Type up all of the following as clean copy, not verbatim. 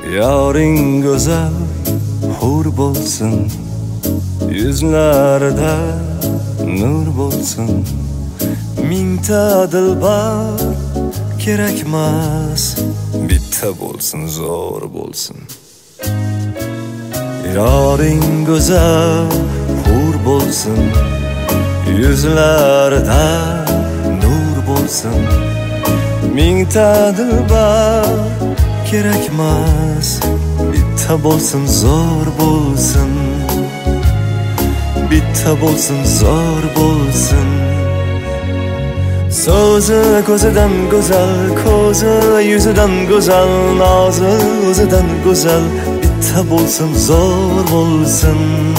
Yoring go'zal hur bo'lsin, yuzlarida nur bo'lsin. Mingta dilbar kerakmas, bitta bo'lsin, zo'r bo'lsin. Yoring go'zal hur bo'lsin, yuzlarida nur bo'lsin. Mingta dilbar kerakmas, bitta bo'lsin, zo'r bo'lsin. Bitta bo'lsin, zo'r bo'lsin. So'zi ko'zidan go'zal, ko'zi yuzidan go'zal, nozi o'zidan go'zal. Bitta bo'lsin, zo'r bo'lsin.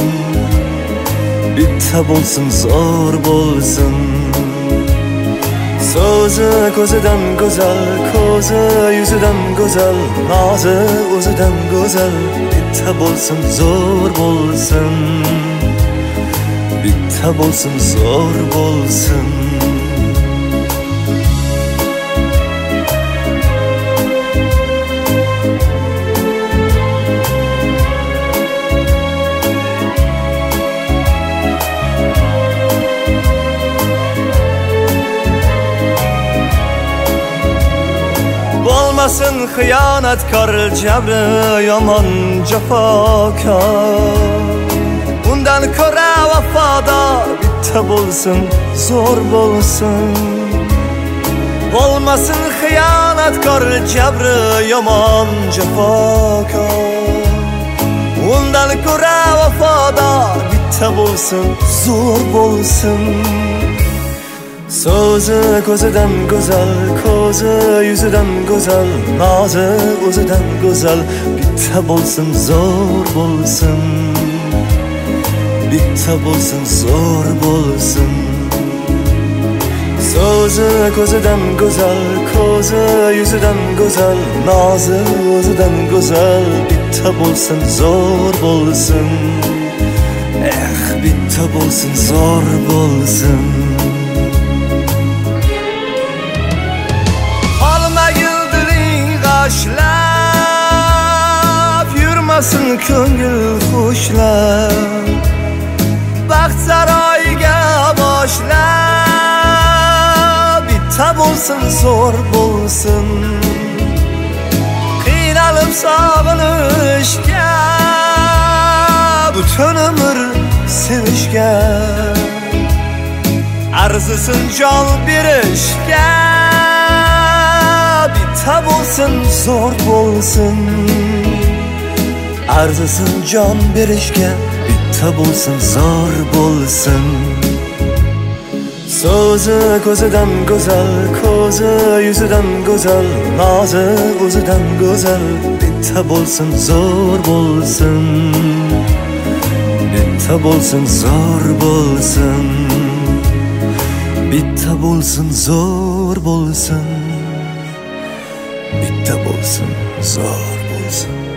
Bitta bo'lsin, zo'r bo'lsin. So'zi ko'zidan go'zal, ko'zi yuzidan go'zal, nozi o'zidan go'zal. Bitta bo'lsin, zo'r bo'lsin. Bitta bo'lsin, zo'r bo'lsin. Bo'lmasin xiyonatkor, jabri yomon, jafokor. Undan ko'ra vafodor bitta bo'lsin, zo'r bo'lsin. Bo'lmasin xiyonatkor, jabri yomon, jafokor. Undan ko'ra vafodor bitta bo'lsin, zo'r bo'lsin. So'zi ko'zidan go'zal, ko'zi yuzidan go'zal, nozi o'zidan go'zal. Bitta bo'lsin, zo'r bo'lsin. Bitta bo'lsin, zo'r bo'lsin. So'zi ko'zidan go'zal, ko'zi yuzidan go'zal, nozi o'zidan go'zal. Bitta bo'lsin, zo'r bo'lsin. Bitta bo'lsin, zo'r bo'lsin. G'ashlab yurmasin ko'ngil xushlab, baxt saroyiga boshlab. Bitta bo'lsin, zo'r bo'lsin. Qiynalib sog'inishga, butun umr sevishga, arzisin jon berishga. Bitta bo'lsin, zo'r bo'lsin. Arzisin jon berishga, bitta bo'lsin, zo'r bo'lsin. So'zi ko'zidan go'zal, ko'zi yuzidan go'zal, nozi o'zidan go'zal. Bitta bo'lsin, zo'r bo'lsin. Bitta bo'lsin, zo'r bo'lsin. Bitta bo'lsin, zo'r bo'lsin. Bitta bo'lsin, zo'r bo'lsin.